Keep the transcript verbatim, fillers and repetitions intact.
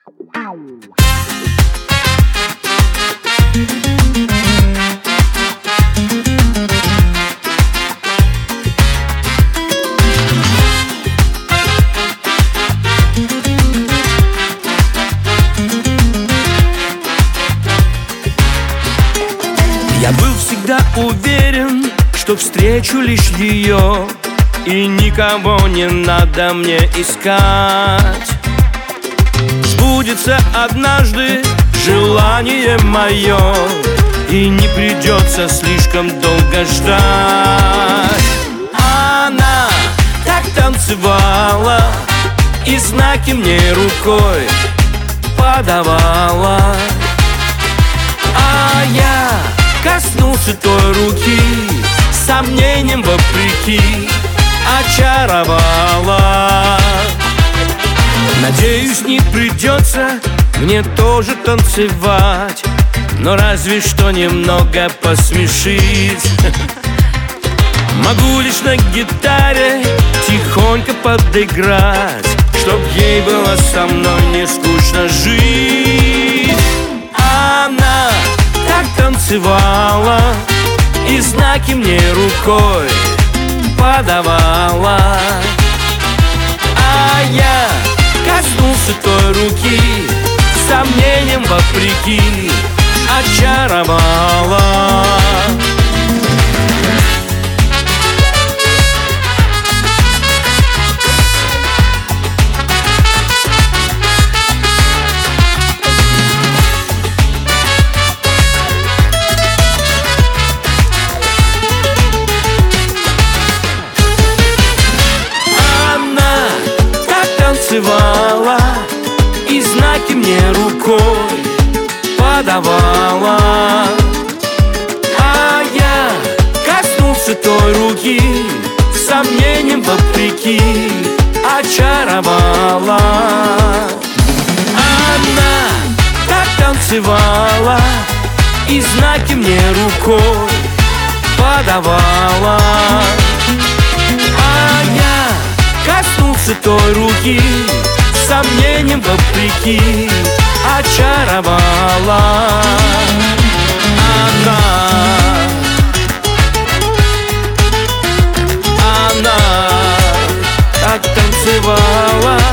Я был всегда уверен, что встречу лишь ее, и никого не надо мне искать. Сбудется однажды желание мое, и не придется слишком долго ждать. Она так танцевала и знаки мне рукой подавала, а я коснулся той руки, сомнением вопреки очаровала. Надеюсь, не придется мне тоже танцевать, но разве что немного посмешить. Могу лишь на гитаре тихонько подыграть, чтоб ей было со мной не скучно жить. Она так танцевала и знаки мне рукой подавала, а я коснулся той руки, сомнением вопреки очаровала. Танцевала и знаки мне рукой подавала, а я коснулся той руки, сомнением вопреки очаровала. Она так танцевала и знаки мне рукой подавала, а я коснулся той руки, сомнением вопреки очаровала. Она, она так танцевала.